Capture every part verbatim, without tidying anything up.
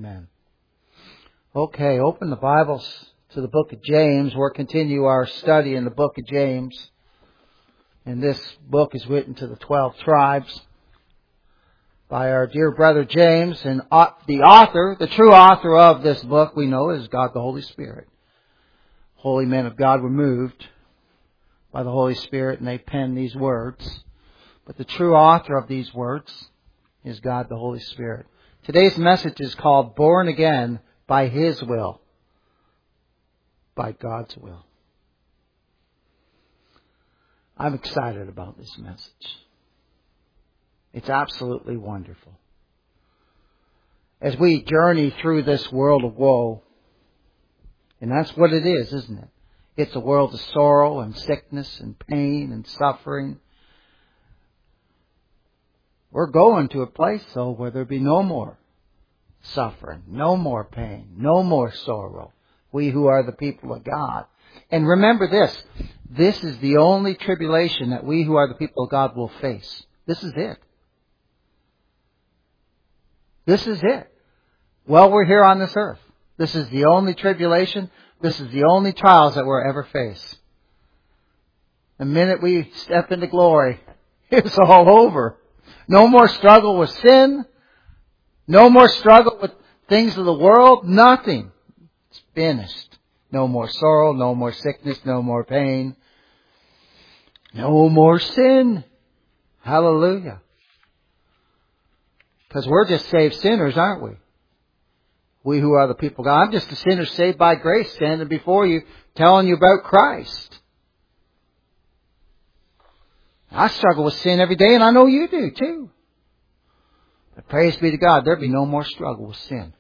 Amen. Okay, open the Bibles to the book of James. We'll continue our study in the book of James. And this book is written to the twelve tribes by our dear brother James. And the author, the true author of this book, we know is God the Holy Spirit. Holy men of God were moved by the Holy Spirit and they penned these words. But the true author of these words is God the Holy Spirit. Today's message is called Born Again by His Will. By God's will. I'm excited about this message. It's absolutely wonderful. As we journey through this world of woe, and that's what it is, isn't it? It's a world of sorrow and sickness and pain and suffering. We're going to a place, though, where there'll be no more suffering, no more pain, no more sorrow. We who are the people of God. And remember this, this is the only tribulation that we who are the people of God will face. This is it. This is it. While we're here on this earth, this is the only tribulation. This is the only trials that we'll ever face. The minute we step into glory, it's all over. No more struggle with sin. No more struggle with things of the world. Nothing. It's finished. No more sorrow. No more sickness. No more pain. No more sin. Hallelujah. Because we're just saved sinners, aren't we? We who are the people of God. I'm just a sinner saved by grace, standing before you, telling you about Christ. I struggle with sin every day, and I know you do too. But praise be to God, there'll be no more struggle with sin.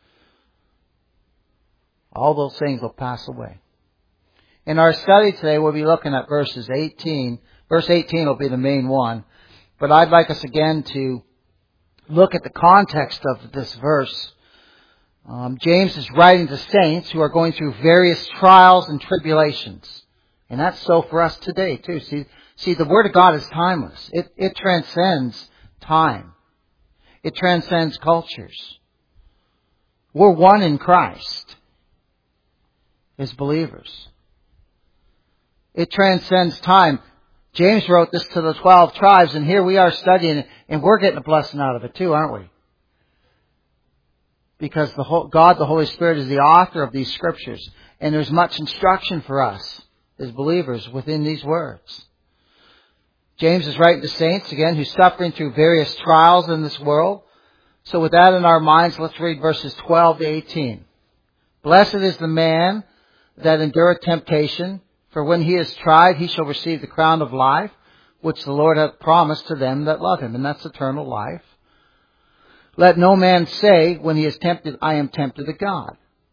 All those things will pass away. In our study today, we'll be looking at verses eighteen. Verse eighteen will be the main one. But I'd like us again to look at the context of this verse. Um, James is writing to saints who are going through various trials and tribulations. And that's so for us today too. See, see, the Word of God is timeless. It, it transcends time. It transcends cultures. We're one in Christ as believers. It transcends time. James wrote this to the twelve tribes, and here we are studying it, and we're getting a blessing out of it too, aren't we? Because the whole, God, the Holy Spirit, is the author of these scriptures. And there's much instruction for us as believers within these words. James is writing to saints, again, who's suffering through various trials in this world. So with that in our minds, let's read verses twelve to eighteen. Blessed is the man that endureth temptation, for when he is tried, he shall receive the crown of life, which the Lord hath promised to them that love him. And that's eternal life. Let no man say, when he is tempted, I am tempted of God.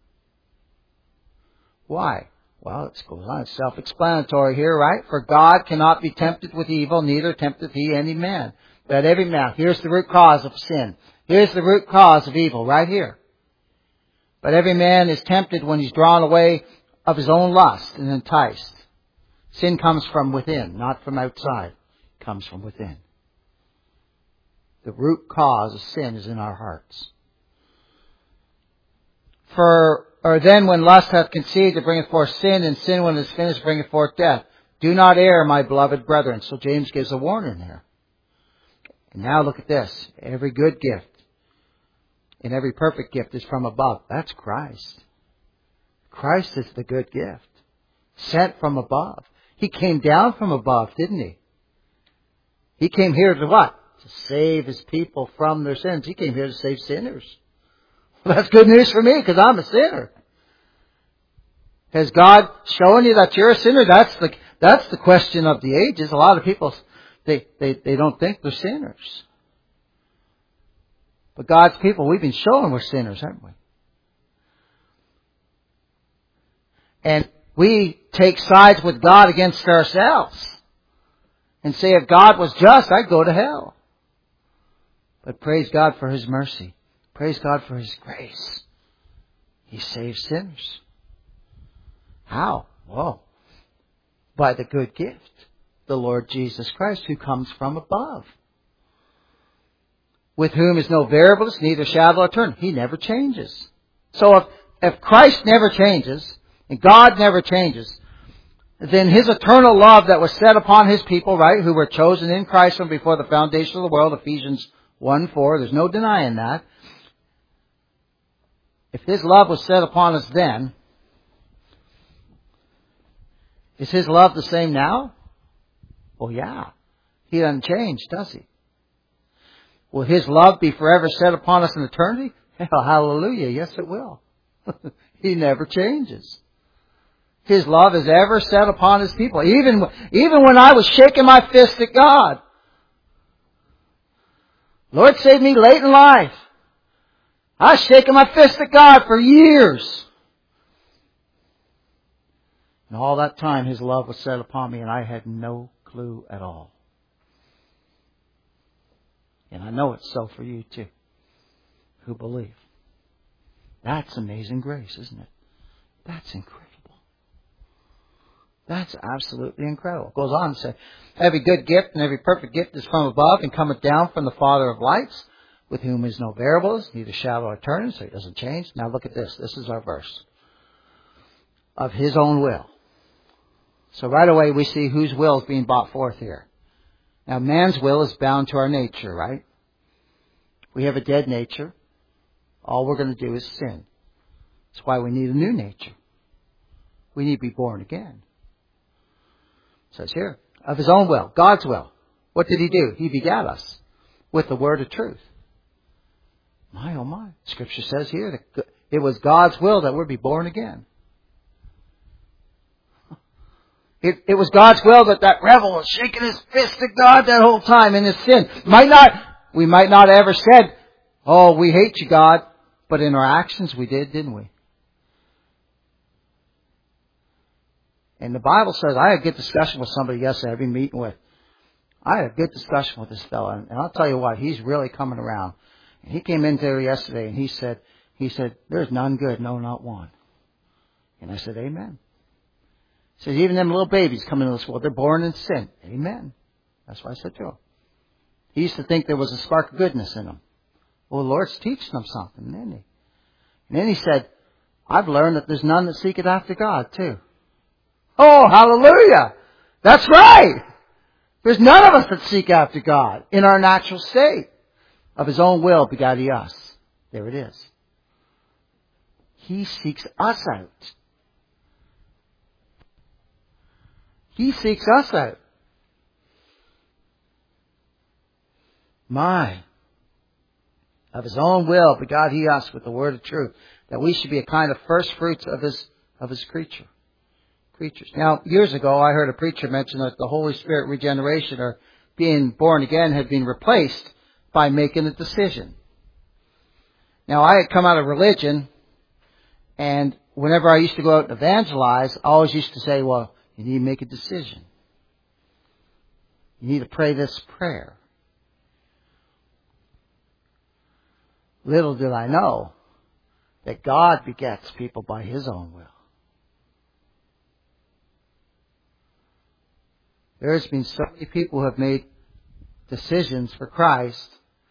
Why? Well, it goes on. It's self-explanatory here, right? For God cannot be tempted with evil, neither tempteth he any man. But every man, here's the root cause of sin. Here's the root cause of evil, right here. But every man is tempted when he's drawn away of his own lust and enticed. Sin comes from within, not from outside. It comes from within. The root cause of sin is in our hearts. For, or then when lust hath conceived, it bringeth forth sin, and sin when it is finished bringeth forth death. Do not err, my beloved brethren. So James gives a warning here. And now look at this. Every good gift and every perfect gift is from above. That's Christ. Christ is the good gift. Sent from above. He came down from above, didn't he? He came here to what? To save His people from their sins. He came here to save sinners. Well, that's good news for me because I'm a sinner. Has God shown you that you're a sinner? That's the that's the question of the ages. A lot of people, they, they, they don't think they're sinners. But God's people, we've been showing we're sinners, haven't we? And we take sides with God against ourselves. And say, if God was just, I'd go to hell. But praise God for His mercy. Praise God for His grace. He saves sinners. How? Well, by the good gift, the Lord Jesus Christ, who comes from above. with whom is no variableness, neither shadow of turn. He never changes. So if, if Christ never changes, and God never changes, then His eternal love that was set upon His people, right, who were chosen in Christ from before the foundation of the world, Ephesians one four, there's no denying that. If His love was set upon us then, is His love the same now? Well, yeah. He doesn't change, does He? Will His love be forever set upon us in eternity? Hell, hallelujah. Yes, it will. He never changes. His love is ever set upon His people. Even, even when I was shaking my fist at God. Lord saved me late in life. I was shaking my fist at God for years. And all that time His love was set upon me and I had no clue at all. And I know it's so for you too, who believe. That's amazing grace, isn't it? That's incredible. That's absolutely incredible. It goes on to say, every good gift and every perfect gift is from above and cometh down from the Father of lights, with whom is no variables, neither shadow or turning, so He doesn't change. Now look at this. This is our verse. Of His own will. So right away we see whose will is being brought forth here. Now man's will is bound to our nature, right? We have a dead nature. All we're going to do is sin. That's why we need a new nature. We need to be born again. It says here, of His own will, God's will. What did He do? He begat us with the word of truth. My, oh my. Scripture says here that it was God's will that we'd be born again. It, it was God's will that that rebel was shaking his fist at God that whole time in his sin. Might not, we might not have ever said, oh, we hate you, God. But in our actions we did, didn't we? And the Bible says, I had a good discussion with somebody yesterday I've been meeting with. I had a good discussion with this fellow. And I'll tell you what, he's really coming around. And he came in there yesterday and he said, he said, there's none good, no, not one. And I said, amen. He says, even them little babies coming into this world, they're born in sin. Amen. That's what I said to him. He used to think there was a spark of goodness in them. Well, the Lord's teaching them something, isn't He? And then he said, I've learned that there's none that seeketh after God, too. Oh, hallelujah! That's right! There's none of us that seek after God in our natural state. Of His own will begat He us. There it is. He seeks us out. He seeks us out. My. Of His own will begot He us with the word of truth, that we should be a kind of first fruits of His of His creature. Creatures. Now, years ago, I heard a preacher mention that the Holy Spirit regeneration, or being born again, had been replaced by making a decision. Now, I had come out of religion, and whenever I used to go out and evangelize, I always used to say, well, you need to make a decision. You need to pray this prayer. Little did I know that God begets people by His own will. There's been so many people who have made decisions for Christ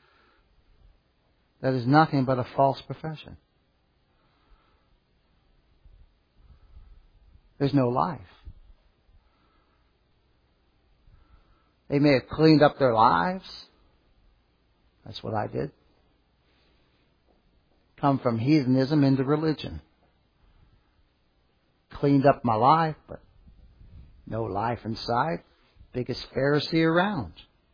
that is nothing but a false profession. There's no life. They may have cleaned up their lives. That's what I did. Come from heathenism into religion. Cleaned up my life, but no life inside. Biggest Pharisee around.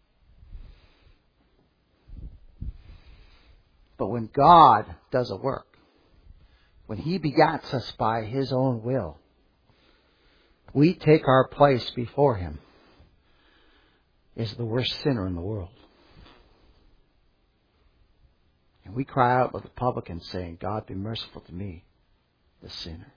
But when God does a work, when He begats us by His own will, we take our place before Him as the worst sinner in the world. And we cry out with the publican saying, God, be merciful to me, the sinner.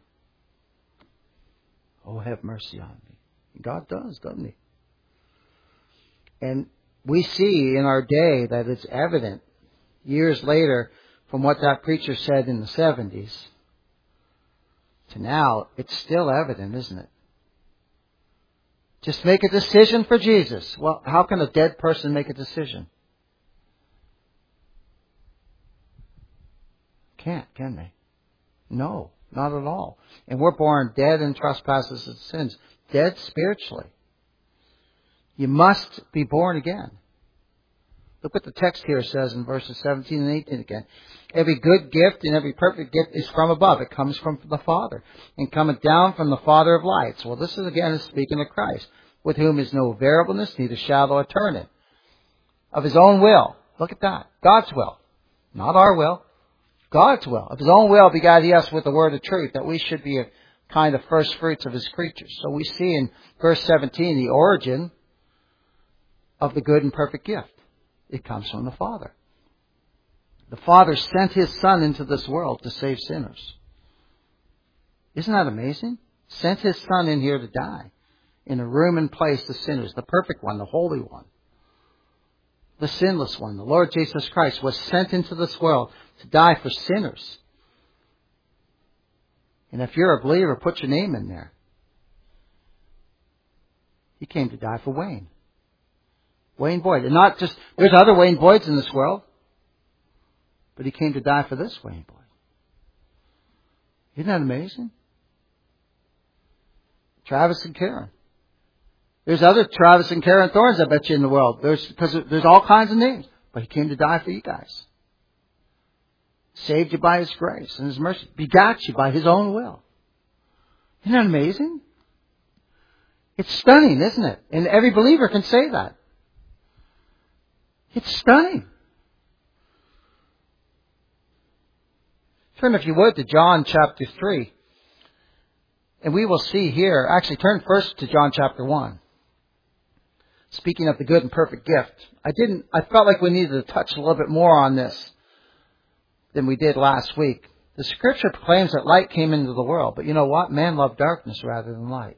Oh, have mercy on me. And God does, doesn't He? And we see in our day that it's evident years later from what that preacher said in the seventies to now, it's still evident, isn't it? Just make a decision for Jesus. Well, how can a dead person make a decision? can't, can they? No, not at all. And we're born dead in trespasses and sins. Dead spiritually. You must be born again. Look what the text here says in verses seventeen and eighteen again. Every good gift and every perfect gift is from above. It comes from the Father. And cometh down from the Father of lights. Well, this is again speaking of Christ. With whom is no variableness, neither shadow of turning. Of His own will. Look at that. God's will. Not our will. God's will. Of His own will begat He us with the word of truth, that we should be a kind of first fruits of His creatures. So we see in verse seventeen the origin of the good and perfect gift. It comes from the Father. The Father sent His Son into this world to save sinners. Isn't that amazing? Sent His Son in here to die. In a room and place of sinners. The perfect one, the holy one. The sinless one, the Lord Jesus Christ, was sent into this world to die for sinners. And if you're a believer, put your name in there. He came to die for Wayne. Wayne Boyd. And not just, there's other Wayne Boyds in this world. But He came to die for this Wayne Boyd. Isn't that amazing? Travis and Karen. There's other Travis and Karen Thorns, I bet you, in the world. There's, because there's all kinds of names. But He came to die for you guys. Saved you by His grace and His mercy. Begat you by His own will. Isn't that amazing? It's stunning, isn't it? And every believer can say that. It's stunning. Turn, if you would, to John chapter three. And we will see here, actually turn first to John chapter one. Speaking of the good and perfect gift. I didn't, I felt like we needed to touch a little bit more on this than we did last week. The Scripture proclaims that light came into the world. But you know what? Man loved darkness rather than light.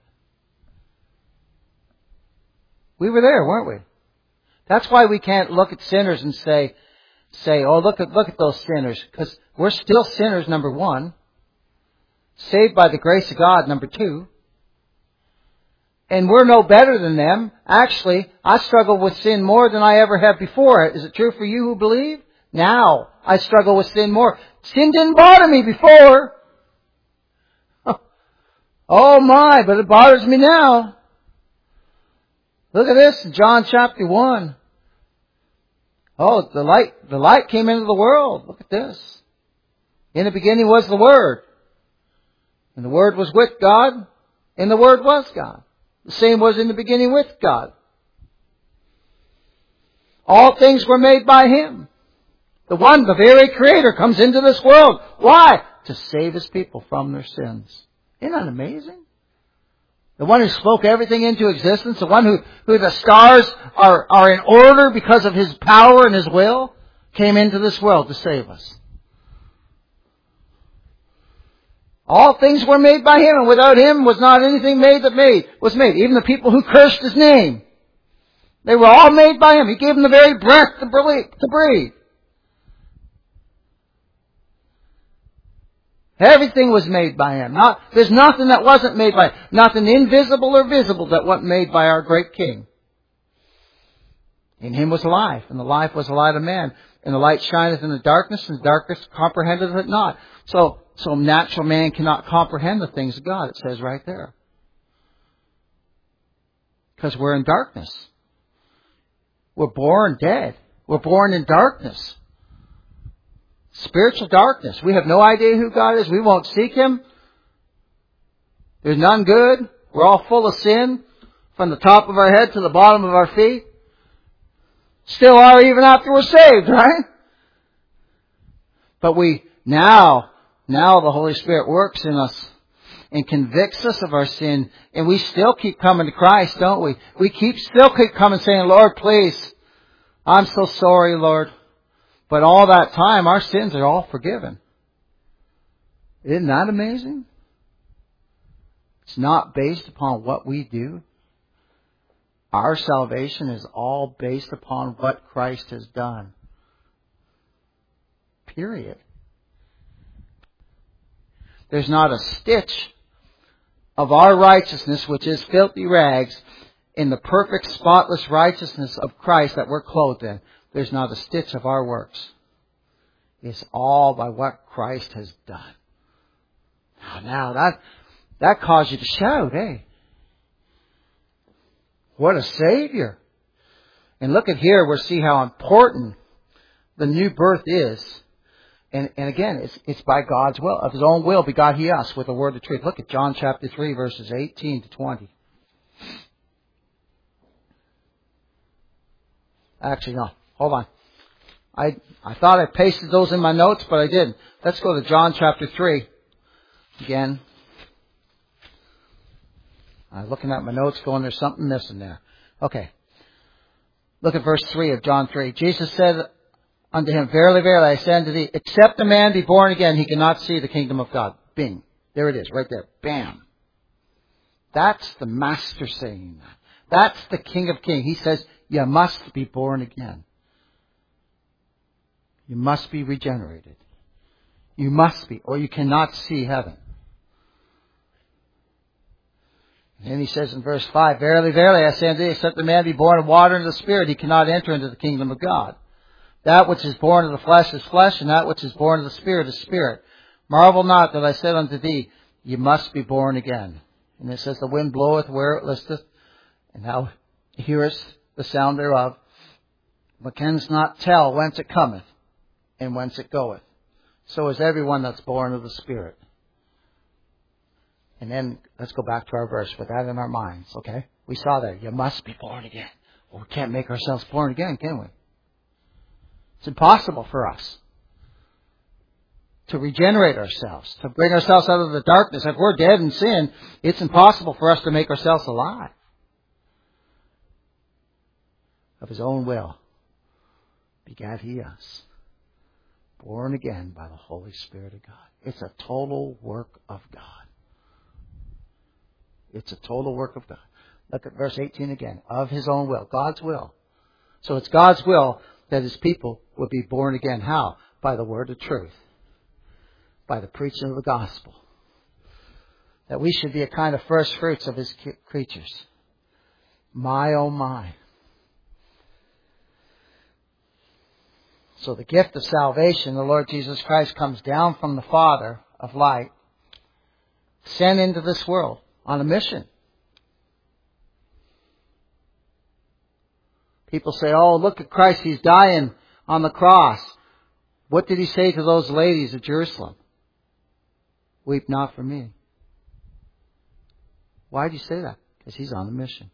We were there, weren't we? That's why we can't look at sinners and say, say, oh, look at, look at those sinners. Because we're still sinners, number one. Saved by the grace of God, number two. And we're no better than them. Actually, I struggle with sin more than I ever have before. Is it true for you who believe? Now, I struggle with sin more. Sin didn't bother me before. Oh my, but it bothers me now. Look at this in John chapter one. Oh, the light, the light came into the world. Look at this. In the beginning was the Word. And the Word was with God. And the Word was God. The same was in the beginning with God. All things were made by Him. The one, the very Creator, comes into this world. Why? To save His people from their sins. Isn't that amazing? The one who spoke everything into existence. The one who, who the stars are, are in order because of His power and His will, came into this world to save us. All things were made by Him, and without Him was not anything made that made was made. Even the people who cursed His name. They were all made by Him. He gave them the very breath to breathe. Everything was made by Him. Not, there's nothing that wasn't made by Him. Nothing invisible or visible that wasn't made by our great King. In Him was life, and the life was the light of man. And the light shineth in the darkness, and the darkness comprehendeth it not. So, so natural man cannot comprehend the things of God, it says right there. Because we're in darkness. We're born dead. We're born in darkness. Spiritual darkness. We have no idea who God is. We won't seek Him. There's none good. We're all full of sin. From the top of our head to the bottom of our feet. Still are even after we're saved, right? But we, now, now the Holy Spirit works in us. And convicts us of our sin. And we still keep coming to Christ, don't we? We keep, still keep coming saying, Lord, please. I'm so sorry, Lord. But all that time, our sins are all forgiven. Isn't that amazing? It's not based upon what we do. Our salvation is all based upon what Christ has done. Period. There's not a stitch of our righteousness, which is filthy rags, in the perfect, spotless righteousness of Christ that we're clothed in. There's not a stitch of our works. It's all by what Christ has done. Now, now that, that caused you to shout, eh? What a Savior. And look at here, we'll see how important the new birth is. And, and again, it's, it's by God's will. Of His own will begot He us with the word of truth. Look at John chapter three, verses eighteen to twenty. Actually, no. Hold on. I, I thought I pasted those in my notes, but I didn't. Let's go to John chapter three. Again. I was looking at my notes going, there's something missing there. Okay. Look at verse three of John three. Jesus said unto him, Verily, verily, I say unto thee, except a man be born again, he cannot see the kingdom of God. Bing. There it is, right there. Bam. That's the Master saying that. That's the King of Kings. He says, you must be born again. You must be regenerated. You must be, or you cannot see heaven. And then he says in verse five, Verily, verily, I say unto thee, except a man be born of water and of the Spirit, he cannot enter into the kingdom of God. That which is born of the flesh is flesh, and that which is born of the Spirit is spirit. Marvel not that I said unto thee, you must be born again. And it says, the wind bloweth where it listeth, and thou hearest the sound thereof, but canst not tell whence it cometh, and whence it goeth. So is everyone that's born of the Spirit. And then let's go back to our verse with that in our minds, okay? We saw that. You must be born again. Well, we can't make ourselves born again, can we? It's impossible for us to regenerate ourselves, to bring ourselves out of the darkness. If we're dead in sin, it's impossible for us to make ourselves alive. Of His own will begat He us, born again by the Holy Spirit of God. It's a total work of God. It's a total work of God. Look at verse eighteen again. Of His own will. God's will. So it's God's will that His people would be born again. How? By the word of truth. By the preaching of the gospel. That we should be a kind of first fruits of His creatures. My, oh my. So the gift of salvation, the Lord Jesus Christ, comes down from the Father of light, sent into this world on a mission. People say, oh, look at Christ, He's dying on the cross. What did He say to those ladies at Jerusalem? Weep not for me. Why did He say that? Because He's on a mission.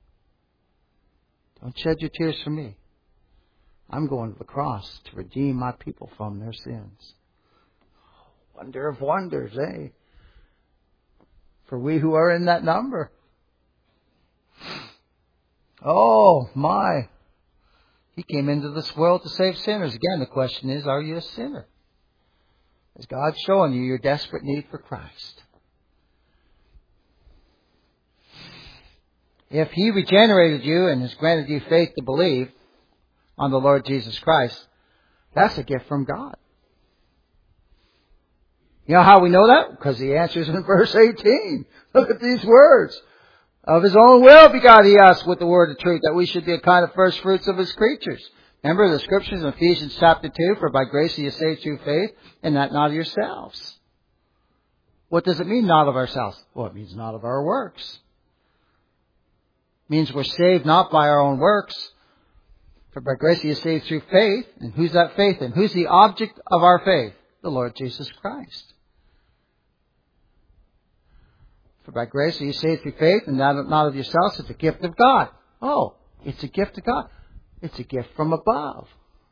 Don't shed your tears for me. I'm going to the cross to redeem my people from their sins. Wonder of wonders, eh? For we who are in that number. Oh, my. He came into this world to save sinners. Again, the question is, are you a sinner? Is God showing you your desperate need for Christ? If He regenerated you and has granted you faith to believe on the Lord Jesus Christ, that's a gift from God. You know how we know that? Because He answers in verse eighteen. Look at these words. Of His own will begot He us with the word of truth, that we should be a kind of first fruits of His creatures. Remember the scriptures in Ephesians chapter two, for by grace are you saved through faith, and that not of yourselves. What does it mean, not of ourselves? Well, it means not of our works. It means we're saved not by our own works, for by grace are you saved through faith. And who's that faith in? Who's the object of our faith? The Lord Jesus Christ. For by grace are you saved through faith, and that not of yourselves. It's a gift of God. Oh, it's a gift of God. It's a gift from above.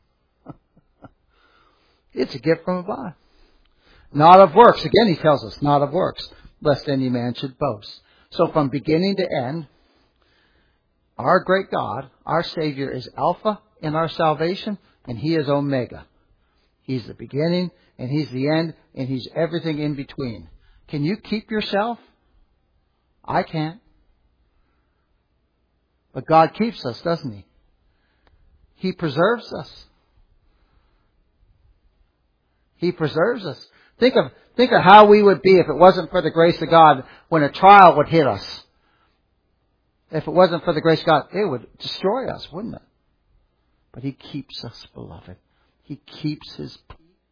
It's a gift from above. Not of works. Again, He tells us, not of works, lest any man should boast. So from beginning to end, our great God, our Savior, is Alpha in our salvation, and He is Omega. He's the beginning, and He's the end, and He's everything in between. Can you keep yourself? I can't. But God keeps us, doesn't He? He preserves us. He preserves us. Think of, think of how we would be if it wasn't for the grace of God when a trial would hit us. If it wasn't for the grace of God, it would destroy us, wouldn't it? But He keeps us, beloved. He keeps His people.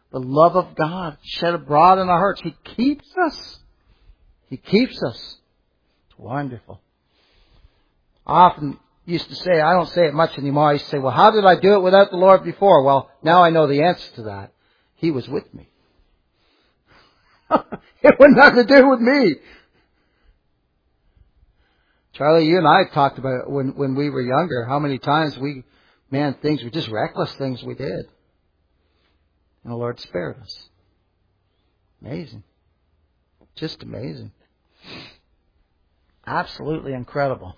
The love of God shed abroad in our hearts. He keeps us. He keeps us. It's wonderful. I often used to say, I don't say it much anymore, I used to say, well, how did I do it without the Lord before? Well, now I know the answer to that. He was with me. It had nothing to do with me. Charlie, you and I talked about it when, when we were younger, how many times we, man, things were just reckless things we did. And the Lord spared us. Amazing. Just amazing. Absolutely incredible.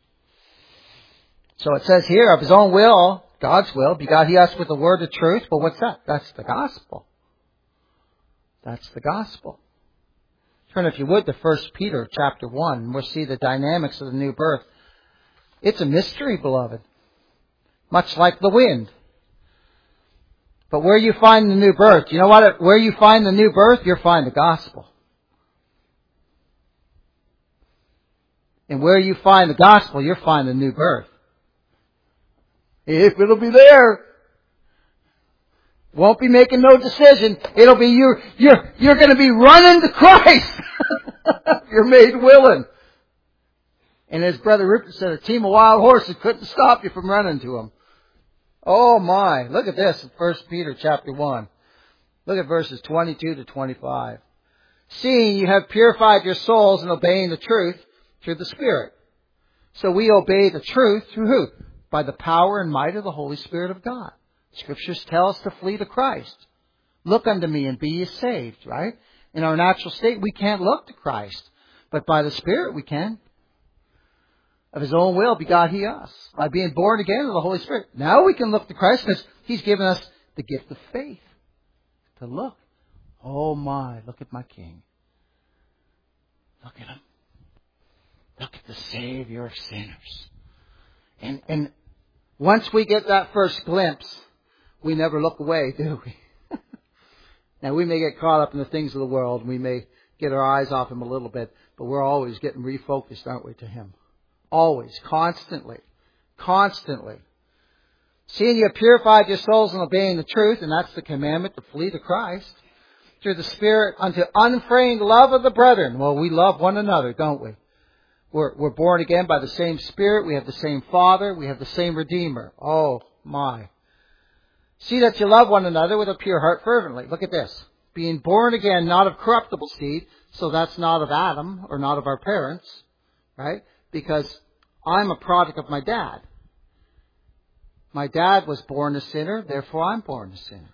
So it says here, of His own will, God's will, begot He us with the word of truth. But what's that? That's the gospel. That's the gospel. Turn, if you would, to First Peter chapter one, and we'll see the dynamics of the new birth. It's a mystery, beloved. Much like the wind. But where you find the new birth, you know what? Where you find the new birth, you'll find the gospel. And where you find the gospel, you'll find the new birth. If it'll be there. Won't be making no decision. It'll be you. You're, you're going to be running to Christ. You're made willing. And as Brother Rupert said, a team of wild horses couldn't stop you from running to Him. Oh my. Look at this in First Peter chapter one. Look at verses twenty-two to twenty-five. Seeing you have purified your souls in obeying the truth through the Spirit. So we obey the truth through who? By the power and might of the Holy Spirit of God. Scriptures tell us to flee to Christ. Look unto me and be ye saved, right? In our natural state, we can't look to Christ. But by the Spirit, we can. Of His own will begot He us. By being born again of the Holy Spirit. Now we can look to Christ because He's given us the gift of faith. To look. Oh my, look at my King. Look at Him. Look at the Savior of sinners. And, and once we get that first glimpse, we never look away, do we? Now, we may get caught up in the things of the world. We may get our eyes off Him a little bit. But we're always getting refocused, aren't we, to Him? Always. Constantly. Constantly. Seeing you have purified your souls in obeying the truth, and that's the commandment to flee to Christ, through the Spirit unto unfeigned love of the brethren. Well, we love one another, don't we? We're, we're born again by the same Spirit. We have the same Father. We have the same Redeemer. Oh, my. See that you love one another with a pure heart fervently. Look at this. Being born again, not of corruptible seed. So that's not of Adam or not of our parents. Right? Because I'm a product of my dad. My dad was born a sinner. Therefore, I'm born a sinner.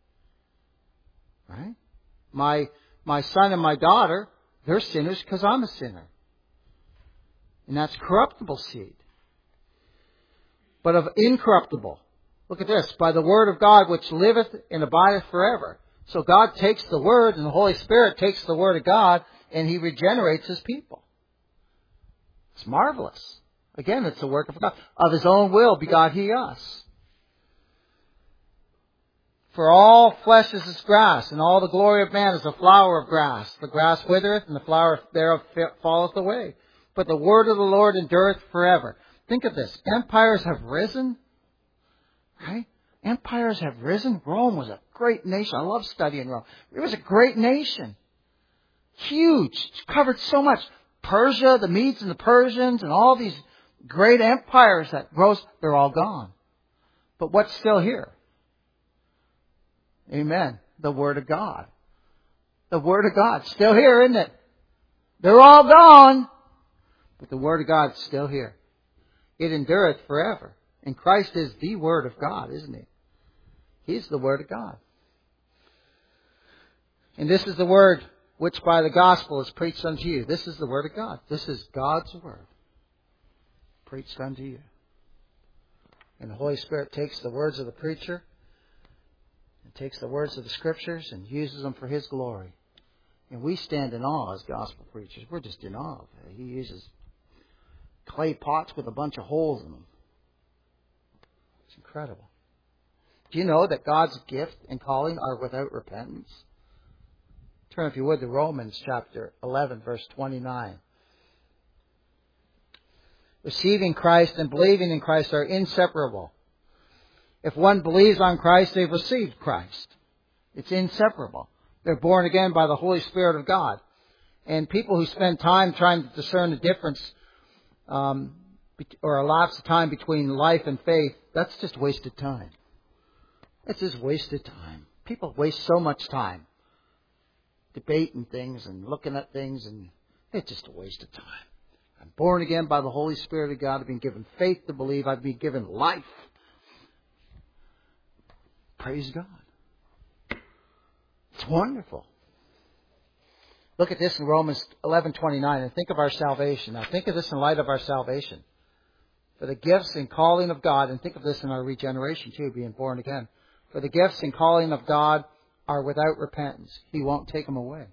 Right? My, my son and my daughter, they're sinners because I'm a sinner. And that's corruptible seed. But of incorruptible. Look at this. By the word of God which liveth and abideth forever. So God takes the word and the Holy Spirit takes the word of God and He regenerates His people. It's marvelous. Again, it's the work of God. Of His own will begot He us. For all flesh is as grass, and all the glory of man is a flower of grass. The grass withereth, and the flower thereof falleth away. But the word of the Lord endureth forever. Think of this. Empires have risen. Right? Empires have risen. Rome was a great nation. I love studying Rome. It was a great nation. Huge. It covered so much. Persia, the Medes and the Persians, and all these great empires that rose, they're all gone. But what's still here? Amen. The Word of God. The Word of God. Still here, isn't it? They're all gone. But the Word of God's still here. It endureth forever. And Christ is the Word of God, isn't He? He's the Word of God. And this is the Word which by the gospel is preached unto you. This is the Word of God. This is God's Word preached unto you. And the Holy Spirit takes the words of the preacher and takes the words of the Scriptures and uses them for His glory. And we stand in awe as gospel preachers. We're just in awe. He uses clay pots with a bunch of holes in them. It's incredible. Do you know that God's gift and calling are without repentance? Turn, if you would, to Romans chapter eleven, verse twenty-nine. Receiving Christ and believing in Christ are inseparable. If one believes on Christ, they've received Christ. It's inseparable. They're born again by the Holy Spirit of God. And people who spend time trying to discern the difference, um, or a lapse of time between life and faith, that's just wasted time. It's just wasted time. People waste so much time debating things and looking at things, and it's just a waste of time. I'm born again by the Holy Spirit of God. I've been given faith to believe. I've been given life. Praise God. It's wonderful. Look at this in Romans eleven twenty-nine and think of our salvation. Now think of this in light of our salvation. For the gifts and calling of God, and think of this in our regeneration too, being born again. For the gifts and calling of God are without repentance. He won't take them away.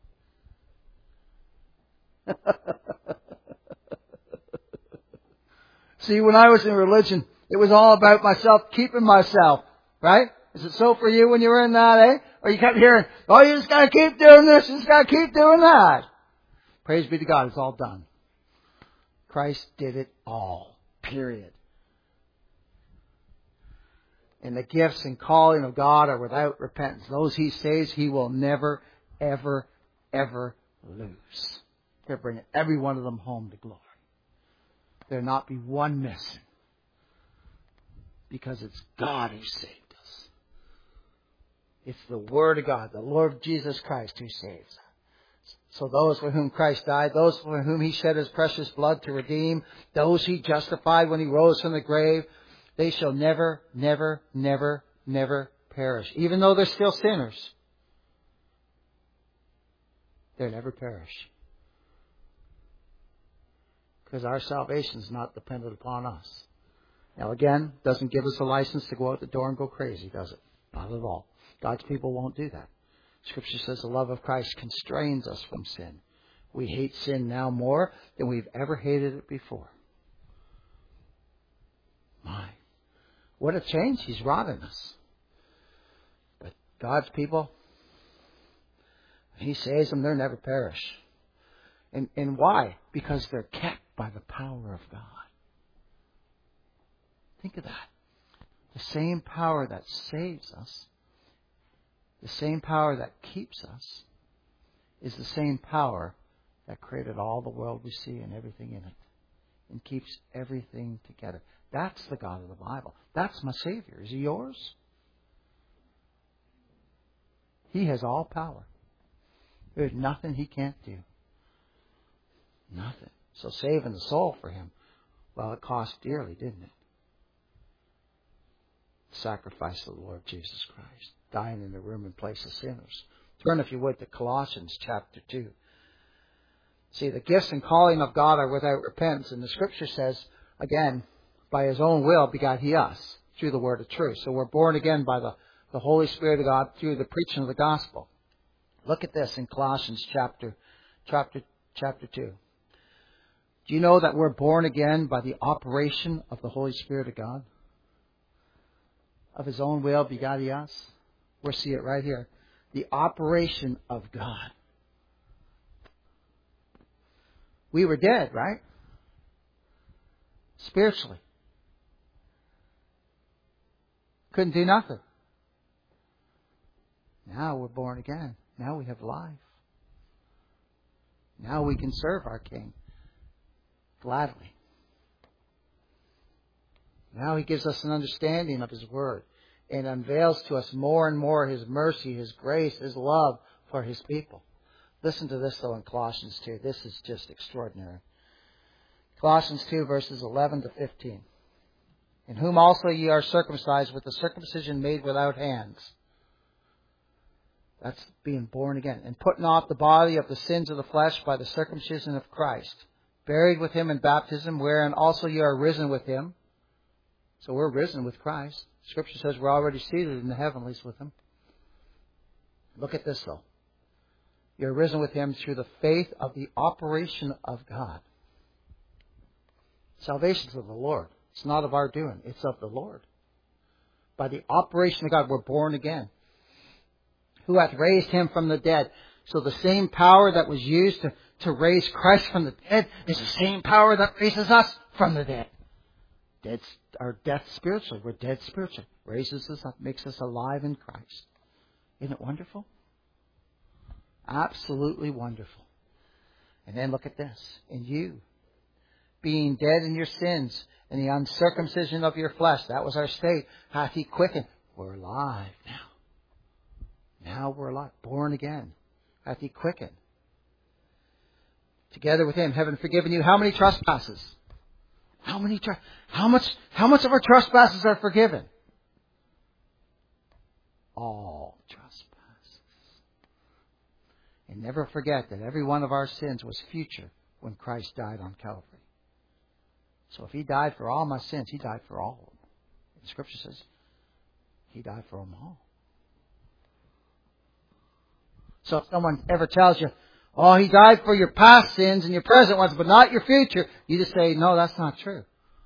See, when I was in religion, it was all about myself, keeping myself. Right? Is it so for you when you were in that, eh? Or you kept hearing, oh, you just got to keep doing this, you just got to keep doing that. Praise be to God, it's all done. Christ did it all. Period. And the gifts and calling of God are without repentance. Those He saves, He will never, ever, ever lose. He'll bring every one of them home to glory. There'll not be one missing. Because it's God who saved us. It's the Word of God, the Lord Jesus Christ, who saves us. So those for whom Christ died, those for whom He shed His precious blood to redeem, those He justified when He rose from the grave, they shall never, never, never, never perish. Even though they're still sinners, they'll never perish. Because our salvation is not dependent upon us. Now again, doesn't give us a license to go out the door and go crazy, does it? Not at all. God's people won't do that. Scripture says the love of Christ constrains us from sin. We hate sin now more than we've ever hated it before. My, what a change He's wrought in us. But God's people, He saves them, they'll never perish. And, and why? Because they're kept by the power of God. Think of that. The same power that saves us, the same power that keeps us, is the same power that created all the world we see and everything in it, and keeps everything together. That's the God of the Bible. That's my Savior. Is He yours? He has all power. There's nothing He can't do. Nothing. So saving the soul for Him, well, it cost dearly, didn't it? Sacrifice of the Lord Jesus Christ, dying in the room in place of sinners. Turn, if you would, to Colossians chapter two. See, the gifts and calling of God are without repentance. And the Scripture says, again, by His own will begot He us through the word of truth. So we're born again by the, the Holy Spirit of God through the preaching of the gospel. Look at this in Colossians chapter, chapter, chapter two. Do you know that we're born again by the operation of the Holy Spirit of God? Of His own will begot He us. We'll see it right here. The operation of God. We were dead, right? Spiritually. Couldn't do nothing. Now we're born again. Now we have life. Now we can serve our King gladly. Now He gives us an understanding of His Word and unveils to us more and more His mercy, His grace, His love for His people. Listen to this, though, in Colossians two. This is just extraordinary. Colossians two, verses eleven to fifteen. In whom also ye are circumcised with the circumcision made without hands. That's being born again. And putting off the body of the sins of the flesh by the circumcision of Christ. Buried with Him in baptism, wherein also ye are risen with Him. So we're risen with Christ. Scripture says we're already seated in the heavenlies with Him. Look at this, though. You're risen with Him through the faith of the operation of God. Salvation's of the Lord. It's not of our doing. It's of the Lord. By the operation of God, we're born again. Who hath raised Him from the dead. So the same power that was used to, to raise Christ from the dead is the same power that raises us from the dead. Dead, our death spiritually. We're dead spiritually. Raises us up, makes us alive in Christ. Isn't it wonderful? Absolutely wonderful. And then look at this. In you, being dead in your sins and the uncircumcision of your flesh, that was our state, hath He quickened. We're alive now. Now we're alive. Born again. Hath He quickened. Together with Him, having forgiven you how many trespasses? How many tra- how much how much of our trespasses are forgiven? All trespasses. And never forget that every one of our sins was future when Christ died on Calvary. So if He died for all my sins, He died for all of them. The Scripture says He died for them all. So if someone ever tells you, oh, He died for your past sins and your present ones, but not your future, you just say, no, that's not true.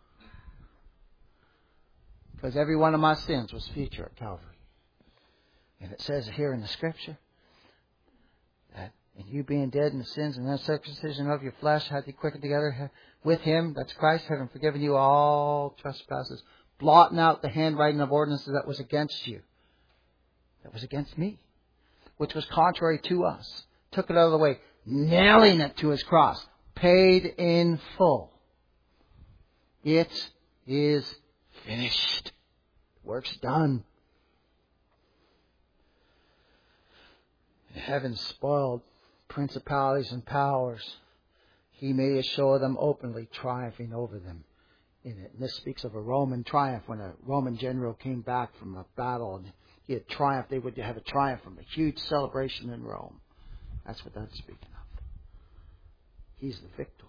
Because every one of my sins was future at Calvary. And it says here in the Scripture that in you being dead in the sins and uncircumcision of your flesh, hath He quickened together with Him, that's Christ, having forgiven you all trespasses, blotting out the handwriting of ordinances that was against you, that was against me, which was contrary to us. Took it out of the way, nailing it to His cross, paid in full. It is finished. Work's done. Heaven spoiled principalities and powers. He made a show of them openly, triumphing over them in it. And this speaks of a Roman triumph when a Roman general came back from a battle and he had triumphed. They would have a triumph from a huge celebration in Rome. That's what that's speaking of. He's the victor.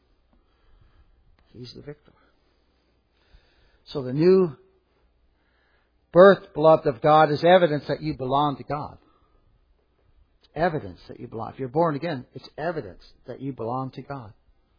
He's the victor. So the new birth, beloved of God, is evidence that you belong to God. It's evidence that you belong. If you're born again, it's evidence that you belong to God.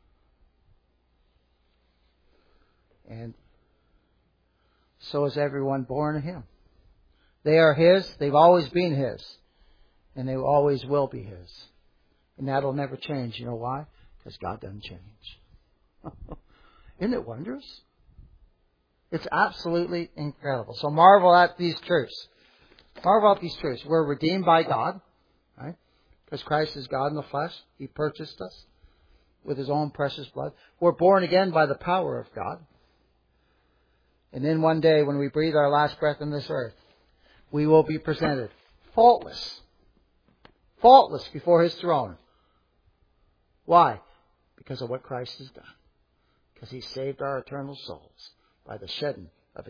And so is everyone born of Him. They are His. They've always been His. And they always will be His. And that'll never change. You know why? Because God doesn't change. Isn't it wondrous? It's absolutely incredible. So marvel at these truths. Marvel at these truths. We're redeemed by God. Right? Because Christ is God in the flesh. He purchased us with His own precious blood. We're born again by the power of God. And then one day when we breathe our last breath on this earth, we will be presented faultless. Faultless before His throne. Why? Because of what Christ has done. Because He saved our eternal souls by the shedding